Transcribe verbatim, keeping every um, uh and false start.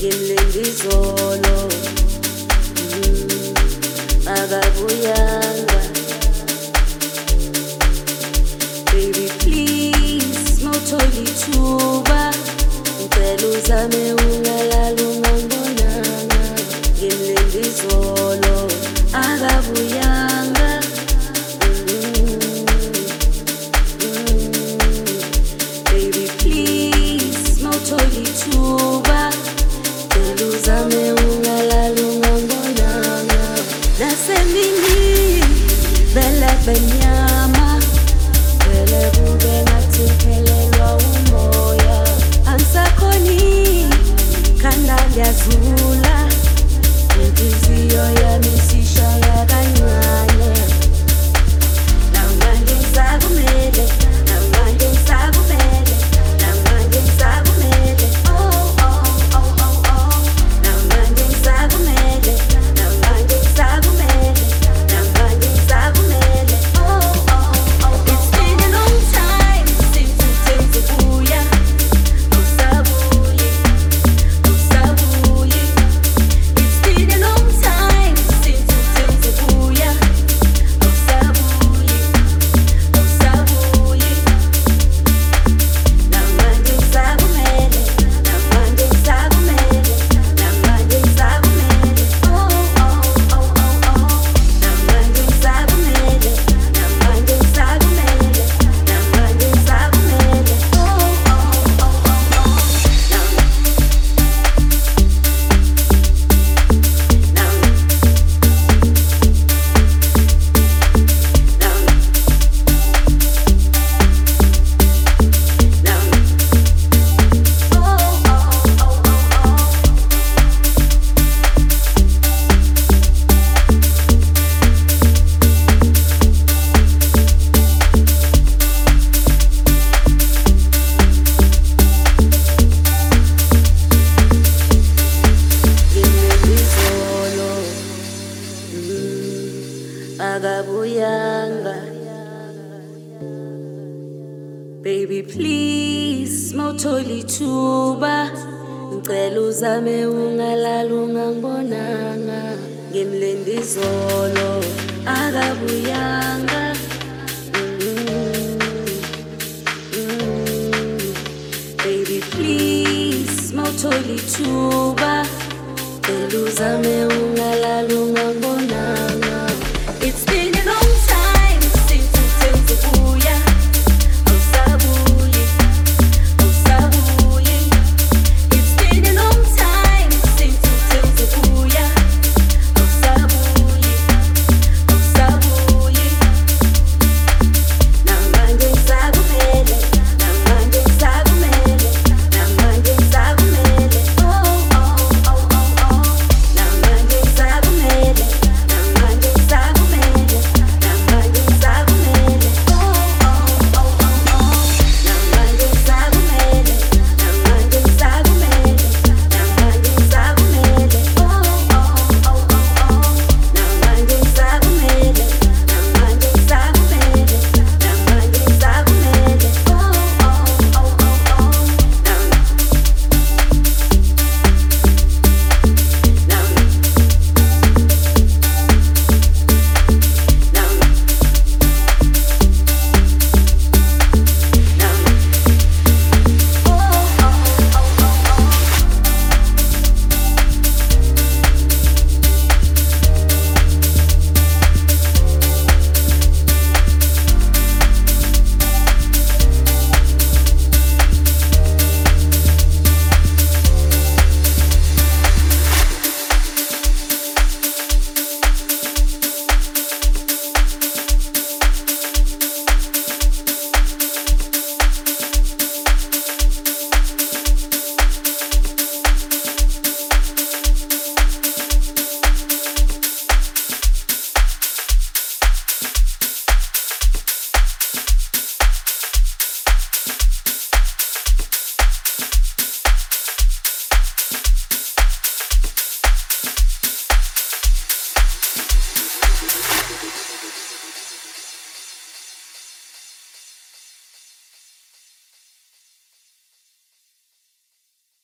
ngimlindizolo mm, akabuyanga. Baby please mawuthola ithuba ngicela uzame ungalala ungangibonanga. Ngimlindizolo akabuyanga. Ithuba cela uzame ungalala ungangibonanga. Nasemini vele benyama vele kube ngathi phelelwa umoya. Angisakhoni khanda ngiyazula inhliziyo yami isishaya kancane. Namanje ngisakumele, namanje ngisakumele, namanje ngisakumele. Oh oh oh oh oh. Namanje ngisakumele, namanje ngisakumele, namanje ngisakumele. Oh oh oh. It's been a long time since uthembe kuya. Usabuye, usabuye. It's been a long time since uthembe kuya. Usabuye, usabuye. Namanje ngisakumele, namanje ngisakumele, namanje ngisakumele. Oh oh oh oh oh. Namanje ngisakumele, namanje ngisakumele, namanje ngisakumele. Oh oh oh oh oh. Ngimlindizolo mm, akabuyanga. Baby please mawuthola ithuba ngicela uzame ungalala ungangibonanga. Ngimlindizolo akabuyanga. Mm, mm. Baby please mawuthola ithuba cela uzame ungalala ungangibonanga.